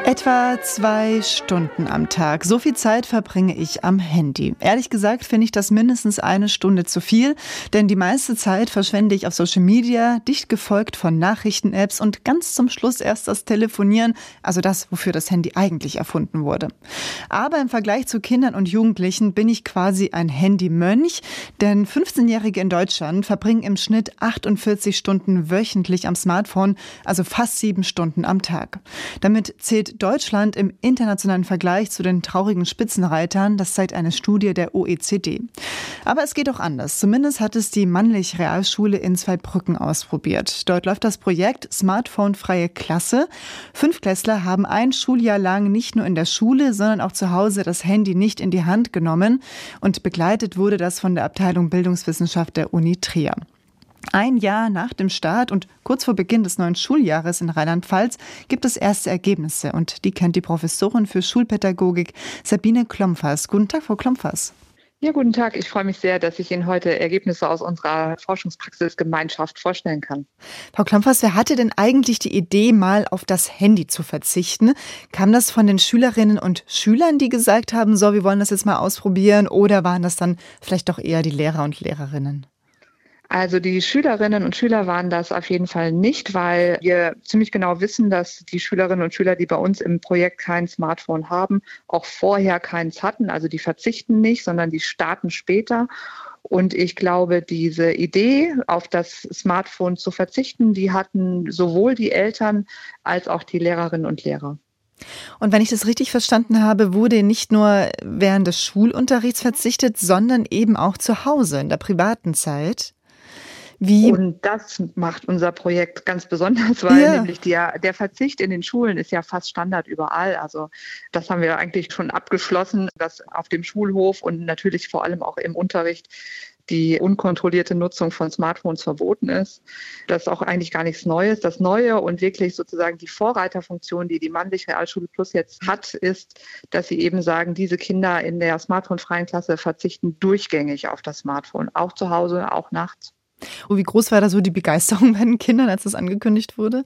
Etwa 2 Stunden am Tag. So viel Zeit verbringe ich am Handy. Ehrlich gesagt finde ich das mindestens 1 Stunde zu viel, denn die meiste Zeit verschwende ich auf Social Media, dicht gefolgt von Nachrichten-Apps und ganz zum Schluss erst das Telefonieren, also das, wofür das Handy eigentlich erfunden wurde. Aber im Vergleich zu Kindern und Jugendlichen bin ich quasi ein Handymönch, denn 15-Jährige in Deutschland verbringen im Schnitt 48 Stunden wöchentlich am Smartphone, also fast 7 Stunden am Tag. Damit zählt Deutschland im internationalen Vergleich zu den traurigen Spitzenreitern, das zeigt eine Studie der OECD. Aber es geht auch anders. Zumindest hat es die Mannlich Realschule in Zweibrücken ausprobiert. Dort läuft das Projekt Smartphone-freie Klasse. 5-Klässler haben ein Schuljahr lang nicht nur in der Schule, sondern auch zu Hause das Handy nicht in die Hand genommen. Und begleitet wurde das von der Abteilung Bildungswissenschaft der Uni Trier. Ein Jahr nach dem Start und kurz vor Beginn des neuen Schuljahres in Rheinland-Pfalz gibt es erste Ergebnisse. Und die kennt die Professorin für Schulpädagogik Sabine Klompfers. Guten Tag, Frau Klompfers. Ja, guten Tag. Ich freue mich sehr, dass ich Ihnen heute Ergebnisse aus unserer Forschungspraxisgemeinschaft vorstellen kann. Frau Klompfers, wer hatte denn eigentlich die Idee, mal auf das Handy zu verzichten? Kam das von den Schülerinnen und Schülern, die gesagt haben, so, wir wollen das jetzt mal ausprobieren? Oder waren das dann vielleicht doch eher die Lehrer und Lehrerinnen? Also die Schülerinnen und Schüler waren das auf jeden Fall nicht, weil wir ziemlich genau wissen, dass die Schülerinnen und Schüler, die bei uns im Projekt kein Smartphone haben, auch vorher keins hatten. Also die verzichten nicht, sondern die starten später. Und ich glaube, diese Idee, auf das Smartphone zu verzichten, die hatten sowohl die Eltern als auch die Lehrerinnen und Lehrer. Und wenn ich das richtig verstanden habe, wurde nicht nur während des Schulunterrichts verzichtet, sondern eben auch zu Hause in der privaten Zeit. Und das macht unser Projekt ganz besonders, weil nämlich der Verzicht in den Schulen ist ja fast Standard überall. Also das haben wir eigentlich schon abgeschlossen, dass auf dem Schulhof und natürlich vor allem auch im Unterricht die unkontrollierte Nutzung von Smartphones verboten ist. Das ist auch eigentlich gar nichts Neues. Das Neue und wirklich sozusagen die Vorreiterfunktion, die die Mannlich Realschule Plus jetzt hat, ist, dass sie eben sagen, diese Kinder in der smartphonefreien Klasse verzichten durchgängig auf das Smartphone, auch zu Hause, auch nachts. Und wie groß war da so die Begeisterung bei den Kindern, als das angekündigt wurde?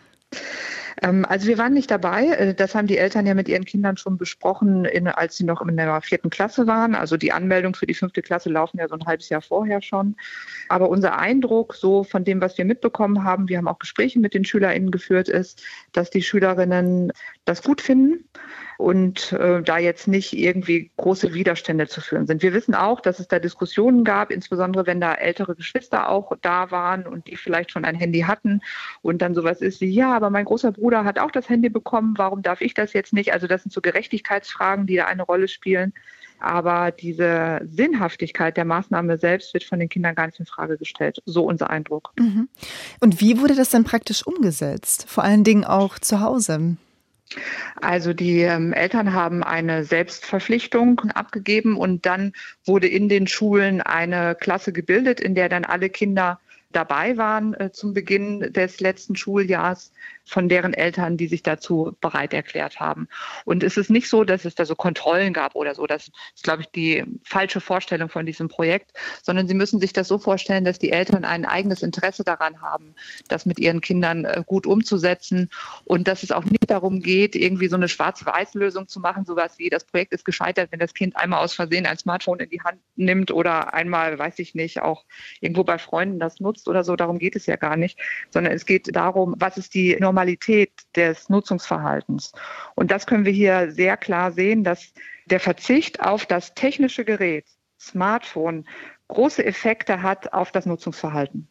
Also wir waren nicht dabei. Das haben die Eltern ja mit ihren Kindern schon besprochen, als sie noch in der 4. Klasse waren. Also die Anmeldung für die 5. Klasse laufen ja so ein halbes Jahr vorher schon. Aber unser Eindruck, so von dem, was wir mitbekommen haben, wir haben auch Gespräche mit den SchülerInnen geführt, ist, dass die Schülerinnen das gut finden und da jetzt nicht irgendwie große Widerstände zu führen sind. Wir wissen auch, dass es da Diskussionen gab, insbesondere wenn da ältere Geschwister auch da waren und die vielleicht schon ein Handy hatten und dann sowas ist wie, ja, aber mein großer Bruder hat auch das Handy bekommen, warum darf ich das jetzt nicht? Also das sind so Gerechtigkeitsfragen, die da eine Rolle spielen. Aber diese Sinnhaftigkeit der Maßnahme selbst wird von den Kindern gar nicht in Frage gestellt. So unser Eindruck. Mhm. Und wie wurde das dann praktisch umgesetzt? Vor allen Dingen auch zu Hause? Also die Eltern haben eine Selbstverpflichtung abgegeben und dann wurde in den Schulen eine Klasse gebildet, in der dann alle Kinder dabei waren zum Beginn des letzten Schuljahrs von deren Eltern, die sich dazu bereit erklärt haben. Und es ist nicht so, dass es da so Kontrollen gab oder so. Das ist, glaube ich, die falsche Vorstellung von diesem Projekt, sondern Sie müssen sich das so vorstellen, dass die Eltern ein eigenes Interesse daran haben, das mit ihren Kindern gut umzusetzen und dass es auch nicht darum geht, irgendwie so eine Schwarz-Weiß-Lösung zu machen, sowas wie das Projekt ist gescheitert, wenn das Kind einmal aus Versehen ein Smartphone in die Hand nimmt oder einmal, weiß ich nicht, auch irgendwo bei Freunden das nutzt oder so. Darum geht es ja gar nicht, sondern es geht darum, was ist die Normalität des Nutzungsverhaltens. Und das können wir hier sehr klar sehen, dass der Verzicht auf das technische Gerät, Smartphone, große Effekte hat auf das Nutzungsverhalten.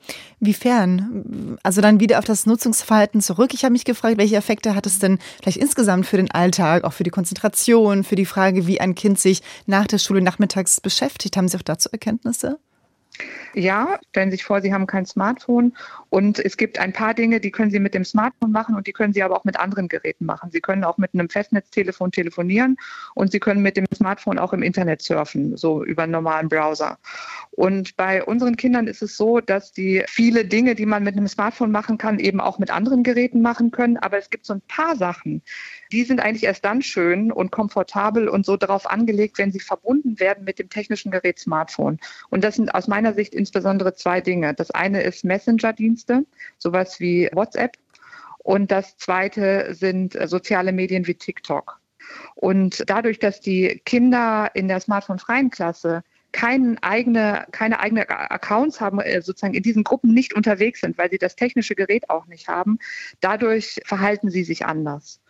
Wiefern? Also dann wieder auf das Nutzungsverhalten zurück. Ich habe mich gefragt, welche Effekte hat es denn vielleicht insgesamt für den Alltag, auch für die Konzentration, für die Frage, wie ein Kind sich nach der Schule nachmittags beschäftigt. Haben Sie auch dazu Erkenntnisse? Ja, stellen Sie sich vor, Sie haben kein Smartphone und es gibt ein paar Dinge, die können Sie mit dem Smartphone machen und die können Sie aber auch mit anderen Geräten machen. Sie können auch mit einem Festnetztelefon telefonieren und Sie können mit dem Smartphone auch im Internet surfen, so über einen normalen Browser. Und bei unseren Kindern ist es so, dass die viele Dinge, die man mit einem Smartphone machen kann, eben auch mit anderen Geräten machen können. Aber es gibt so ein paar Sachen, die sind eigentlich erst dann schön und komfortabel und so darauf angelegt, wenn sie verbunden werden mit dem technischen Gerät Smartphone. Und das sind aus meiner Sicht insbesondere 2 Dinge. Das eine ist Messenger-Dienste, sowas wie WhatsApp. Und das Zweite sind soziale Medien wie TikTok. Und dadurch, dass die Kinder in der smartphone-freien Klasse keine eigene Accounts haben, sozusagen in diesen Gruppen nicht unterwegs sind, weil sie das technische Gerät auch nicht haben, dadurch verhalten sie sich anders.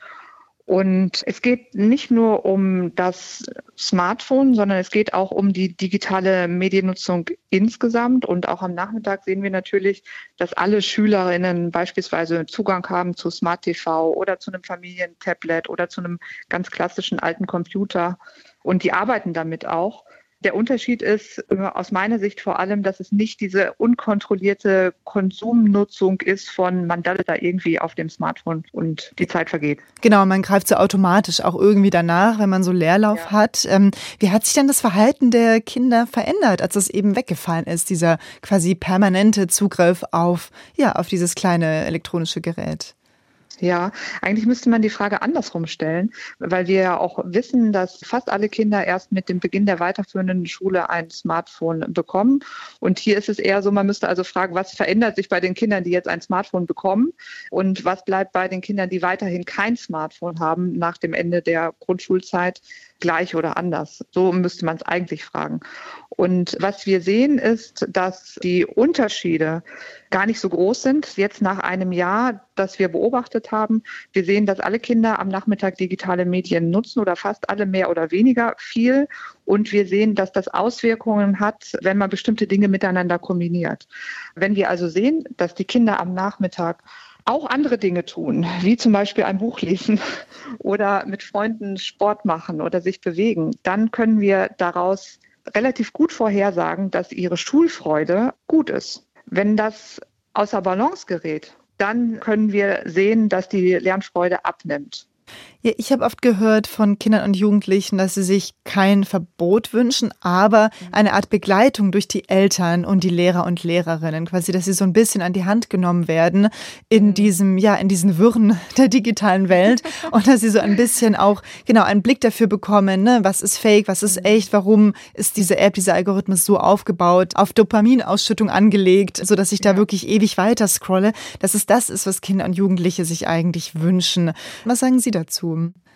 Und es geht nicht nur um das Smartphone, sondern es geht auch um die digitale Mediennutzung insgesamt. Und auch am Nachmittag sehen wir natürlich, dass alle Schülerinnen beispielsweise Zugang haben zu Smart TV oder zu einem Familientablet oder zu einem ganz klassischen alten Computer. Und die arbeiten damit auch. Der Unterschied ist aus meiner Sicht vor allem, dass es nicht diese unkontrollierte Konsumnutzung ist von man daddelt da irgendwie auf dem Smartphone und die Zeit vergeht. Genau, man greift so automatisch auch irgendwie danach, wenn man so Leerlauf hat. Wie hat sich denn das Verhalten der Kinder verändert, als es eben weggefallen ist, dieser quasi permanente Zugriff auf dieses kleine elektronische Gerät? Ja, eigentlich müsste man die Frage andersrum stellen, weil wir ja auch wissen, dass fast alle Kinder erst mit dem Beginn der weiterführenden Schule ein Smartphone bekommen. Und hier ist es eher so, man müsste also fragen, was verändert sich bei den Kindern, die jetzt ein Smartphone bekommen und was bleibt bei den Kindern, die weiterhin kein Smartphone haben nach dem Ende der Grundschulzeit, gleich oder anders. So müsste man es eigentlich fragen. Und was wir sehen ist, dass die Unterschiede gar nicht so groß sind. Jetzt nach einem Jahr, das wir beobachtet haben, wir sehen, dass alle Kinder am Nachmittag digitale Medien nutzen oder fast alle mehr oder weniger viel. Und wir sehen, dass das Auswirkungen hat, wenn man bestimmte Dinge miteinander kombiniert. Wenn wir also sehen, dass die Kinder am Nachmittag auch andere Dinge tun, wie zum Beispiel ein Buch lesen oder mit Freunden Sport machen oder sich bewegen, dann können wir daraus relativ gut vorhersagen, dass ihre Schulfreude gut ist. Wenn das außer Balance gerät, dann können wir sehen, dass die Lernfreude abnimmt. Ja, ich habe oft gehört von Kindern und Jugendlichen, dass sie sich kein Verbot wünschen, aber eine Art Begleitung durch die Eltern und die Lehrer und Lehrerinnen, quasi, dass sie so ein bisschen an die Hand genommen werden in diesen Wirren der digitalen Welt und dass sie so ein bisschen auch, einen Blick dafür bekommen, ne, was ist fake, was ist echt, warum ist diese App, dieser Algorithmus so aufgebaut, auf Dopaminausschüttung angelegt, sodass ich da wirklich ewig weiter scrolle, dass es das ist, was Kinder und Jugendliche sich eigentlich wünschen. Was sagen Sie dazu?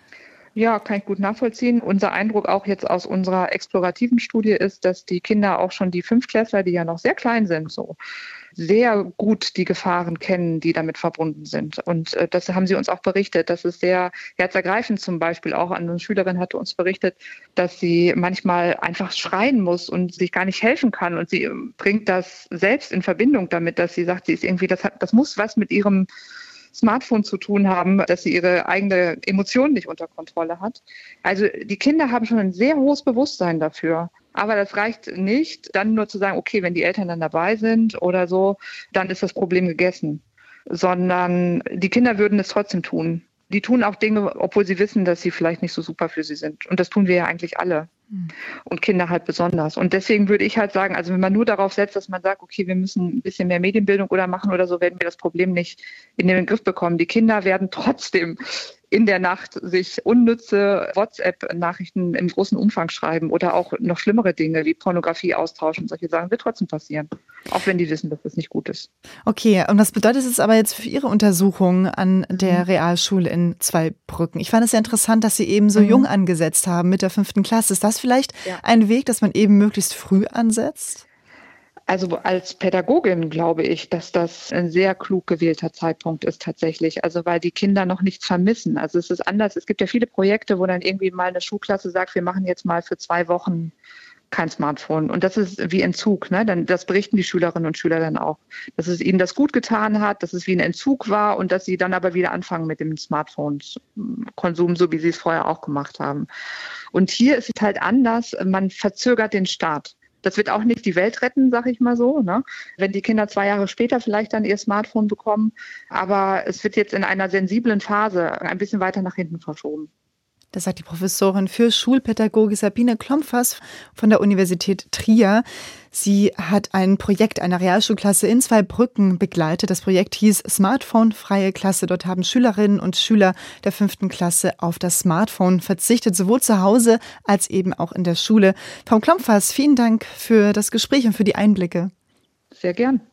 Ja, kann ich gut nachvollziehen. Unser Eindruck auch jetzt aus unserer explorativen Studie ist, dass die Kinder auch schon die Fünftklässler, die ja noch sehr klein sind, so sehr gut die Gefahren kennen, die damit verbunden sind. Und das haben sie uns auch berichtet. Das ist sehr herzergreifend zum Beispiel. Auch eine Schülerin hatte uns berichtet, dass sie manchmal einfach schreien muss und sich gar nicht helfen kann. Und sie bringt das selbst in Verbindung damit, dass sie sagt, sie ist irgendwie, das muss was mit ihrem Smartphone zu tun haben, dass sie ihre eigene Emotionen nicht unter Kontrolle hat. Also die Kinder haben schon ein sehr hohes Bewusstsein dafür. Aber das reicht nicht, dann nur zu sagen, okay, wenn die Eltern dann dabei sind oder so, dann ist das Problem gegessen. Sondern die Kinder würden es trotzdem tun. Die tun auch Dinge, obwohl sie wissen, dass sie vielleicht nicht so super für sie sind. Und das tun wir ja eigentlich alle. Und Kinder halt besonders. Und deswegen würde ich halt sagen, also wenn man nur darauf setzt, dass man sagt, okay, wir müssen ein bisschen mehr Medienbildung oder machen oder so, werden wir das Problem nicht in den Griff bekommen. Die Kinder werden trotzdem in der Nacht sich unnütze WhatsApp-Nachrichten im großen Umfang schreiben oder auch noch schlimmere Dinge wie Pornografie austauschen. Solche Sachen wird trotzdem passieren, auch wenn die wissen, dass das nicht gut ist. Okay, und was bedeutet es aber jetzt für Ihre Untersuchung an der Realschule in Zweibrücken? Ich fand es sehr interessant, dass Sie eben so jung angesetzt haben mit der 5. Klasse. Ist das vielleicht ein Weg, dass man eben möglichst früh ansetzt? Also als Pädagogin glaube ich, dass das ein sehr klug gewählter Zeitpunkt ist tatsächlich. Also weil die Kinder noch nichts vermissen. Also es ist anders. Es gibt ja viele Projekte, wo dann irgendwie mal eine Schulklasse sagt, wir machen jetzt mal für 2 Wochen kein Smartphone. Und das ist wie Entzug. Ne? Das berichten die Schülerinnen und Schüler dann auch. Dass es ihnen das gut getan hat, dass es wie ein Entzug war und dass sie dann aber wieder anfangen mit dem Smartphone-Konsum, so wie sie es vorher auch gemacht haben. Und hier ist es halt anders. Man verzögert den Start. Das wird auch nicht die Welt retten, sag ich mal so, ne? Wenn die Kinder 2 Jahre später vielleicht dann ihr Smartphone bekommen. Aber es wird jetzt in einer sensiblen Phase ein bisschen weiter nach hinten verschoben. Das sagt die Professorin für Schulpädagogik Sabine Klompfers von der Universität Trier. Sie hat ein Projekt einer Realschulklasse in Zweibrücken begleitet. Das Projekt hieß Smartphone-freie Klasse. Dort haben Schülerinnen und Schüler der 5. Klasse auf das Smartphone verzichtet, sowohl zu Hause als eben auch in der Schule. Frau Klompfers, vielen Dank für das Gespräch und für die Einblicke. Sehr gern.